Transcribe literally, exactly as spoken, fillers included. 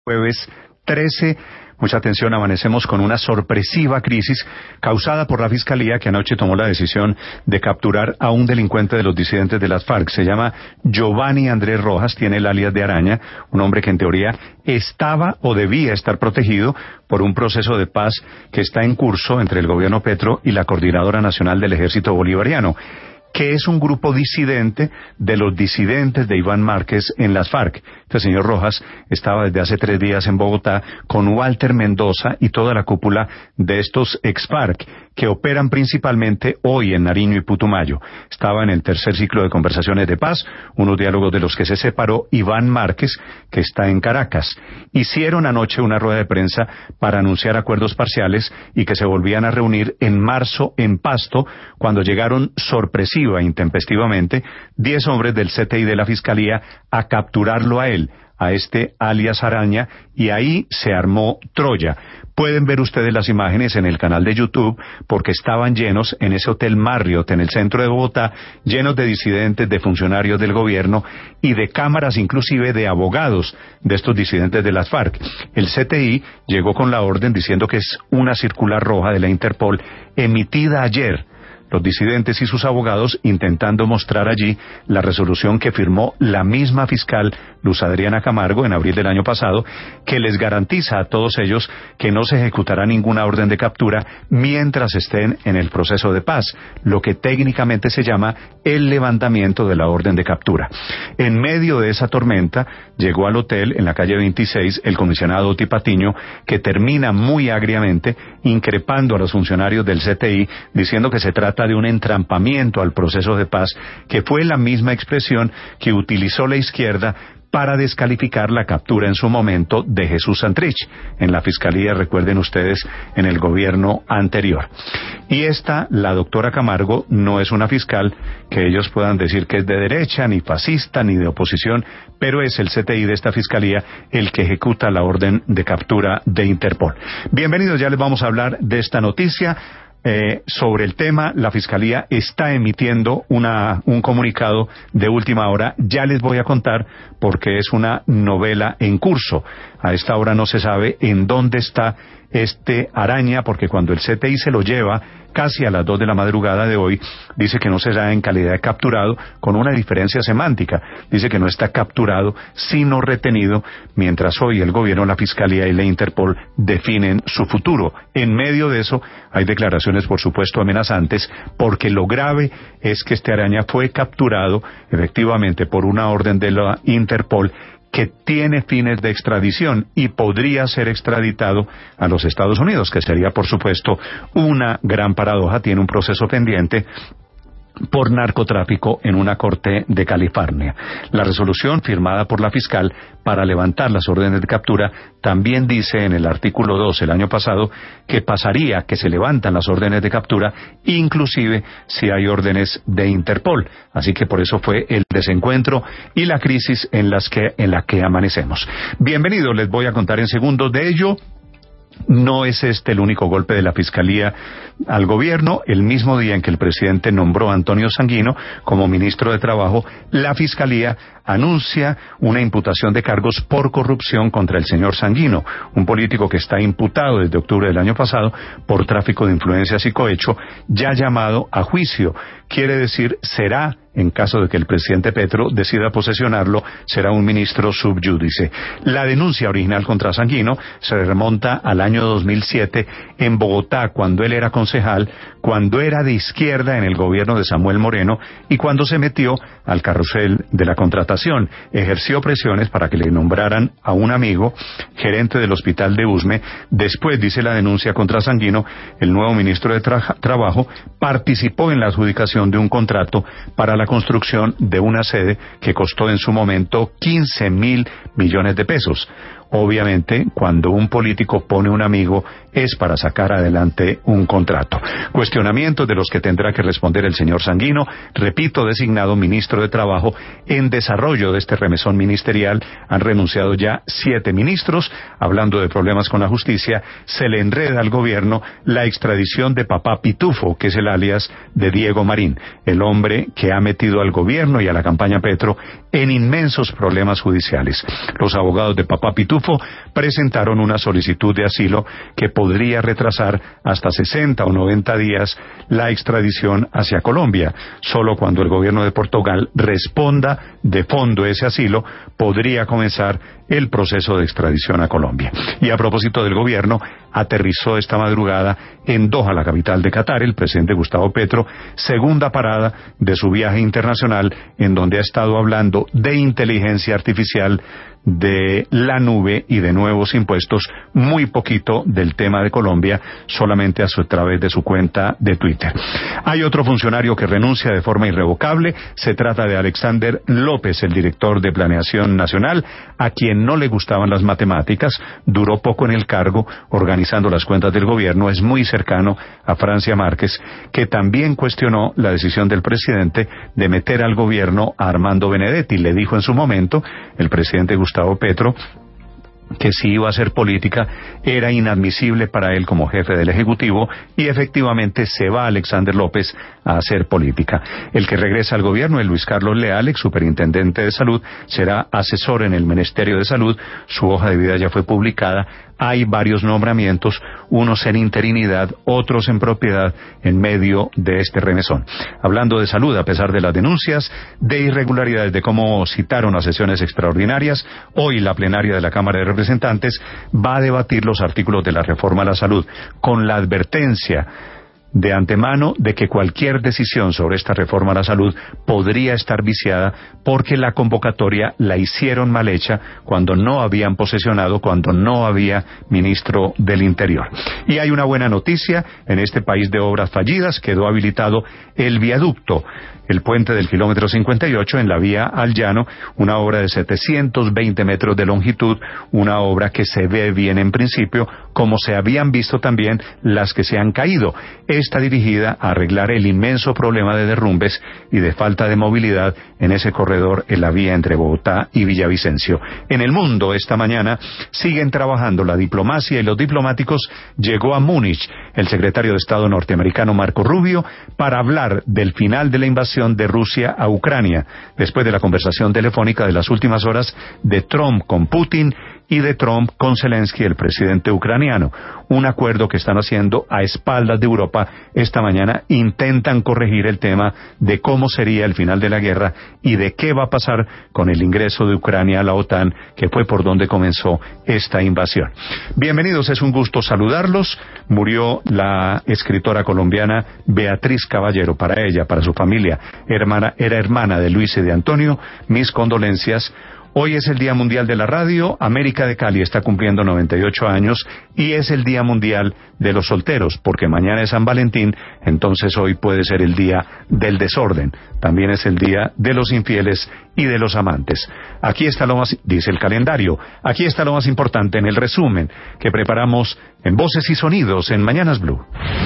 Jueves trece, mucha atención, amanecemos con una sorpresiva crisis causada por la Fiscalía, que anoche tomó la decisión de capturar a un delincuente de los disidentes de las FARC. Se llama Giovanni Andrés Rojas, tiene el alias de Araña, un hombre que en teoría estaba o debía estar protegido por un proceso de paz que está en curso entre el gobierno Petro y la Coordinadora Nacional del Ejército Bolivariano, que es un grupo disidente de los disidentes de Iván Márquez en las FARC. Este señor Rojas estaba desde hace tres días en Bogotá con Walter Mendoza y toda la cúpula de estos ex-FARC, que operan principalmente hoy en Nariño y Putumayo. Estaba en el tercer ciclo de conversaciones de paz, unos diálogos de los que se separó Iván Márquez, que está en Caracas. Hicieron anoche una rueda de prensa para anunciar acuerdos parciales y que se volvían a reunir en marzo en Pasto, cuando llegaron sorpresivamente e intempestivamente diez hombres del C T I de la Fiscalía a capturarlo a él, a este alias Araña, y ahí se armó Troya. Pueden ver ustedes las imágenes en el canal de YouTube, porque estaban llenos en ese hotel Marriott en el centro de Bogotá, llenos de disidentes, de funcionarios del gobierno y de cámaras, inclusive de abogados de estos disidentes de las FARC. El C T I llegó con la orden diciendo que es una circular roja de la Interpol emitida ayer. Los disidentes y sus abogados intentando mostrar allí la resolución que firmó la misma fiscal Luz Adriana Camargo en abril del año pasado, que les garantiza a todos ellos que no se ejecutará ninguna orden de captura mientras estén en el proceso de paz, lo que técnicamente se llama el levantamiento de la orden de captura. En medio de esa tormenta llegó al hotel en la calle veintiséis el comisionado Oti Patiño, que termina muy agriamente increpando a los funcionarios del C T I, diciendo que se trata de un entrampamiento al proceso de paz, que fue la misma expresión que utilizó la izquierda para descalificar la captura en su momento de Jesús Santrich en la Fiscalía, recuerden ustedes, en el gobierno anterior. Y esta, la doctora Camargo, no es una fiscal que ellos puedan decir que es de derecha, ni fascista, ni de oposición, pero es el C T I de esta Fiscalía el que ejecuta la orden de captura de Interpol. Bienvenidos, ya les vamos a hablar de esta noticia. Eh, sobre el tema, la Fiscalía está emitiendo una, un comunicado de última hora. Ya les voy a contar porque es una novela en curso. A esta hora no se sabe en dónde está este Araña, porque cuando el C T I se lo lleva casi a las dos de la madrugada de hoy, dice que no será en calidad de capturado, con una diferencia semántica. Dice que no está capturado, sino retenido, mientras hoy el gobierno, la Fiscalía y la Interpol definen su futuro. En medio de eso hay declaraciones, por supuesto, amenazantes, porque lo grave es que este Araña fue capturado efectivamente por una orden de la Interpol que tiene fines de extradición y podría ser extraditado a los Estados Unidos, que sería, por supuesto, una gran paradoja. Tiene un proceso pendiente por narcotráfico en una corte de California. La resolución firmada por la fiscal para levantar las órdenes de captura también dice en el artículo dos el año pasado que pasaría, que se levantan las órdenes de captura, inclusive si hay órdenes de Interpol. Así que por eso fue el desencuentro y la crisis en las que, en la que amanecemos. Bienvenidos, les voy a contar en segundos de ello. No es este el único golpe de la Fiscalía al gobierno. El mismo día en que el presidente nombró a Antonio Sanguino como ministro de Trabajo, la Fiscalía anuncia una imputación de cargos por corrupción contra el señor Sanguino, un político que está imputado desde octubre del año pasado por tráfico de influencias y cohecho, ya llamado a juicio. Quiere decir, será, en caso de que el presidente Petro decida posesionarlo, será un ministro sub judice. La denuncia original contra Sanguino se remonta al año dos mil siete en Bogotá, cuando él era concejal, cuando era de izquierda en el gobierno de Samuel Moreno y cuando se metió al carrusel de la contratación. Ejerció presiones para que le nombraran a un amigo gerente del hospital de Usme. Después, dice la denuncia contra Sanguino, el nuevo ministro de Tra- Trabajo participó en la adjudicación de un contrato para la construcción de una sede que costó en su momento quince mil millones de pesos. Obviamente, cuando un político pone un amigo, es para sacar adelante un contrato. Cuestionamientos de los que tendrá que responder el señor Sanguino, repito, designado ministro de Trabajo. En desarrollo de este remesón ministerial han renunciado ya siete ministros. Hablando de problemas con la justicia, se le enreda al gobierno la extradición de Papá Pitufo, que es el alias de Diego Marín, el hombre que ha metido al gobierno y a la campaña Petro en inmensos problemas judiciales. Los abogados de Papá Pitufo Tartufo presentaron una solicitud de asilo que podría retrasar hasta sesenta o noventa días la extradición hacia Colombia. Solo cuando el gobierno de Portugal responda de fondo ese asilo podría comenzar el proceso de extradición a Colombia. Y a propósito del gobierno, aterrizó esta madrugada en Doha, la capital de Qatar, el presidente Gustavo Petro, segunda parada de su viaje internacional, en donde ha estado hablando de inteligencia artificial, de la nube y de nuevos impuestos, muy poquito del tema de Colombia, solamente a, su, a través de su cuenta de Twitter. Hay otro funcionario que renuncia de forma irrevocable, se trata de Alexander López, el director de Planeación Nacional, a quien no le gustaban las matemáticas, duró poco en el cargo organizando las cuentas del gobierno, es muy cercano a Francia Márquez, que también cuestionó la decisión del presidente de meter al gobierno a Armando Benedetti. Le dijo en su momento el presidente Gustavo Gustavo Petro que si iba a hacer política era inadmisible para él como jefe del Ejecutivo, y efectivamente se va Alexander López a hacer política. El que regresa al gobierno es Luis Carlos Leal, ex superintendente de salud, será asesor en el Ministerio de Salud, su hoja de vida ya fue publicada. Hay varios nombramientos, unos en interinidad, otros en propiedad, en medio de este remesón. Hablando de salud, a pesar de las denuncias de irregularidades de cómo citaron a sesiones extraordinarias, hoy la plenaria de la Cámara de Representantes va a debatir los artículos de la reforma a la salud, con la advertencia de antemano de que cualquier decisión sobre esta reforma a la salud podría estar viciada porque la convocatoria la hicieron mal hecha cuando no habían posesionado, cuando no había ministro del Interior. Y hay una buena noticia: en este país de obras fallidas quedó habilitado el viaducto, el puente del kilómetro cincuenta y ocho en la vía al llano, una obra de setecientos veinte metros de longitud, una obra que se ve bien en principio, como se habían visto también las que se han caído. Está dirigida a arreglar el inmenso problema de derrumbes y de falta de movilidad en ese corredor en la vía entre Bogotá y Villavicencio. En el mundo, esta mañana, siguen trabajando la diplomacia y los diplomáticos. Llegó a Múnich el secretario de Estado norteamericano Marco Rubio para hablar del final de la invasión de Rusia a Ucrania, después de la conversación telefónica de las últimas horas de Trump con Putin y de Trump con Zelensky, el presidente ucraniano. Un acuerdo que están haciendo a espaldas de Europa. Esta mañana intentan corregir el tema de cómo sería el final de la guerra y de qué va a pasar con el ingreso de Ucrania a la OTAN, que fue por donde comenzó esta invasión. Bienvenidos, es un gusto saludarlos. Murió la escritora colombiana Beatriz Caballero. Para ella, para su familia, hermana, era hermana de Luis y de Antonio. Mis condolencias. Hoy es el Día Mundial de la Radio. América de Cali está cumpliendo noventa y ocho años y es el Día Mundial de los Solteros, porque mañana es San Valentín, entonces hoy puede ser el Día del Desorden. También es el Día de los Infieles y de los Amantes. Aquí está lo más, dice el calendario, aquí está lo más importante en el resumen que preparamos en Voces y Sonidos en Mañanas Blue.